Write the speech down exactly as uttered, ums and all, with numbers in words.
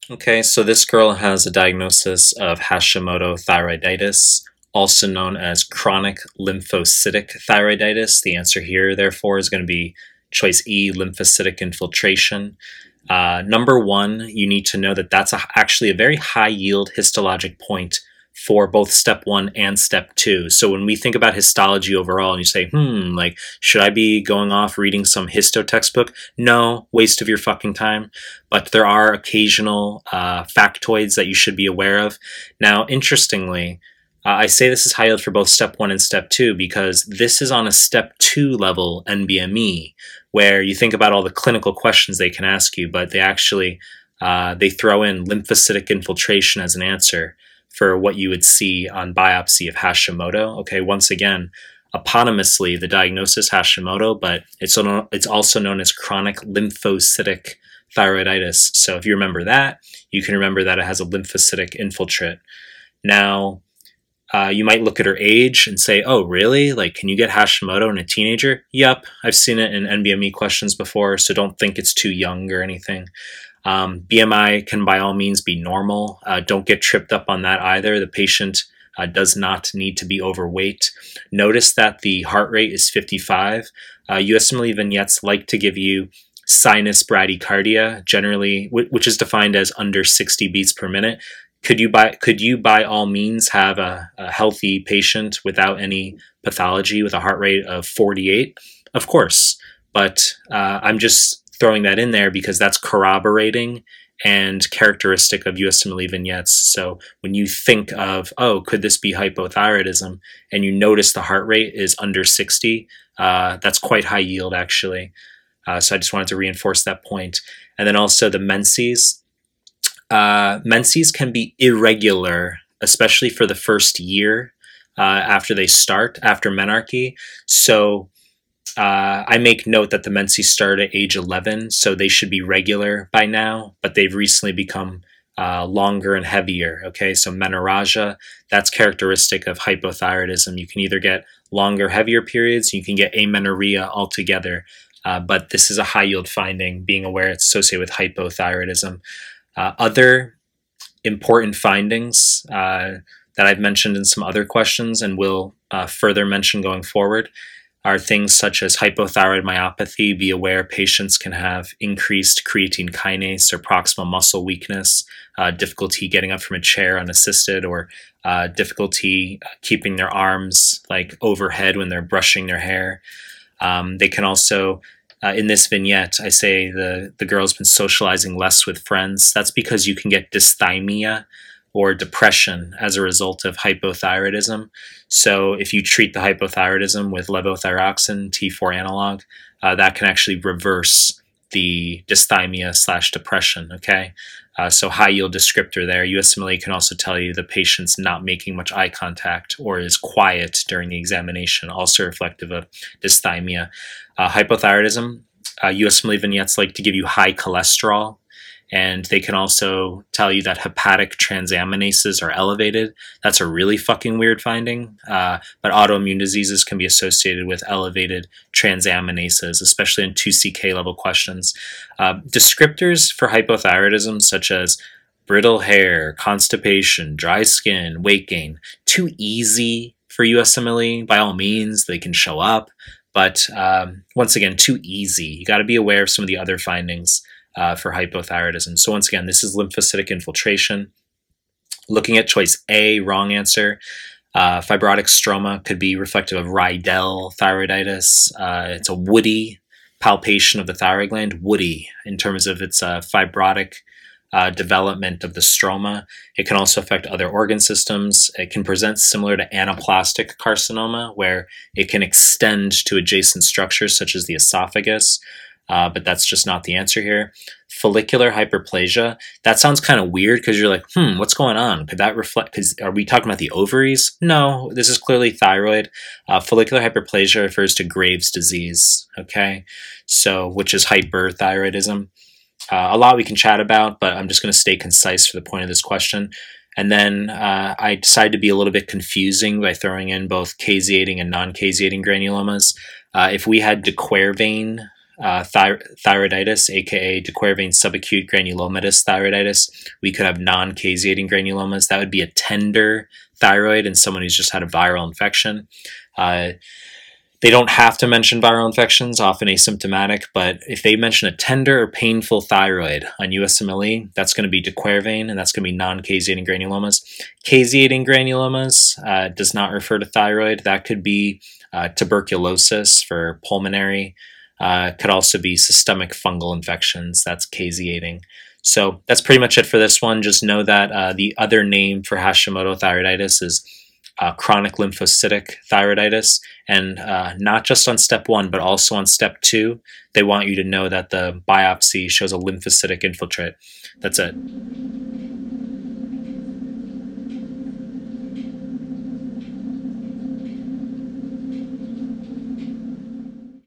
Okay, so this girl has a diagnosis of Hashimoto thyroiditis, also known as chronic lymphocytic thyroiditis. The answer here, therefore, is going to be choice E, lymphocytic infiltration. Uh, number one, you need to know that that's a, actually a very high yield histologic point for both step one and step two. So when we think about histology overall and you say, hmm, like, should I be going off reading some histo textbook? No, waste of your fucking time. But there are occasional uh, factoids that you should be aware of. Now, interestingly, uh, I say this is high yield for both step one and step two because this is on a step two level N B M E, where you think about all the clinical questions they can ask you, but they actually uh, they throw in lymphocytic infiltration as an answer for what you would see on biopsy of Hashimoto. Okay, once again, eponymously, the diagnosis Hashimoto, but it's it's also known as chronic lymphocytic thyroiditis. So if you remember that, you can remember that it has a lymphocytic infiltrate. Now, uh, you might look at her age and say, oh, really? Like, can you get Hashimoto in a teenager? Yep, I've seen it in N B M E questions before, so don't think it's too young or anything. Um, B M I can by all means be normal. Uh, don't get tripped up on that either. The patient uh, does not need to be overweight. Notice that the heart rate is fifty-five. Uh, U S M L E vignettes like to give you sinus bradycardia, generally, which is defined as under sixty beats per minute. Could you by could you by all means have a, a healthy patient without any pathology with a heart rate of forty-eight? Of course, but uh, I'm just throwing that in there because that's corroborating and characteristic of U S M L E vignettes. So when you think of, oh, could this be hypothyroidism, and you notice the heart rate is under sixty, uh, that's quite high yield actually. Uh, so I just wanted to reinforce that point. And then also the menses. Uh, menses can be irregular, especially for the first year uh, after they start, after menarche. So uh, I make note that the menses start at age eleven, so they should be regular by now, but they've recently become uh, longer and heavier. Okay, so menorrhagia, that's characteristic of hypothyroidism. You can either get longer, heavier periods, you can get amenorrhea altogether, uh, but this is a high yield finding, being aware it's associated with hypothyroidism. Uh, other important findings uh, that I've mentioned in some other questions and will uh, further mention going forward are things such as hypothyroid myopathy. Be aware patients can have increased creatine kinase or proximal muscle weakness, uh, difficulty getting up from a chair unassisted, or uh, difficulty keeping their arms like overhead when they're brushing their hair. Um, they can also uh, in this vignette, I say the, the girl's been socializing less with friends. That's because you can get dysthymia or depression as a result of hypothyroidism. So if you treat the hypothyroidism with levothyroxine, T four analog, uh, that can actually reverse the dysthymia slash depression, okay? Uh, so high yield descriptor there. U S M L E can also tell you the patient's not making much eye contact or is quiet during the examination, also reflective of dysthymia. Uh, hypothyroidism, uh, U S M L E vignettes like to give you high cholesterol, and they can also tell you that hepatic transaminases are elevated. That's a really fucking weird finding, uh, but autoimmune diseases can be associated with elevated transaminases, especially in two C K level questions. Uh, descriptors for hypothyroidism, such as brittle hair, constipation, dry skin, weight gain, too easy for U S M L E. By all means, they can show up, but um, once again, too easy. You got to be aware of some of the other findings uh, for hypothyroidism. So once again, this is lymphocytic infiltration. Looking at choice A, wrong answer. Uh, fibrotic stroma could be reflective of Rydell thyroiditis. Uh, it's a woody palpation of the thyroid gland, woody in terms of its uh, fibrotic uh, development of the stroma. It can also affect other organ systems. It can present similar to anaplastic carcinoma, where it can extend to adjacent structures such as the esophagus. Uh, but that's just not the answer here. Follicular hyperplasia, that sounds kind of weird because you're like, hmm, what's going on? Could that reflect, because are we talking about the ovaries? No, this is clearly thyroid. Uh, follicular hyperplasia refers to Graves' disease, okay? So, which is hyperthyroidism. Uh, a lot we can chat about, but I'm just going to stay concise for the point of this question. And then uh, I decided to be a little bit confusing by throwing in both caseating and non-caseating granulomas. Uh, if we had de Quervain uh, thy- thyroiditis, aka de Quervain subacute granulomatous thyroiditis. We could have non-caseating granulomas. That would be a tender thyroid in someone who's just had a viral infection. Uh, they don't have to mention viral infections, often asymptomatic, but if they mention a tender or painful thyroid on U S M L E, that's going to be de Quervain, and that's going to be non-caseating granulomas. Caseating granulomas uh, does not refer to thyroid. That could be uh, tuberculosis for pulmonary. Uh, could also be systemic fungal infections. That's caseating. So that's pretty much it for this one. Just know that uh, the other name for Hashimoto thyroiditis is Uh, chronic lymphocytic thyroiditis, and uh, not just on step one, but also on step two, they want you to know that the biopsy shows a lymphocytic infiltrate. That's it.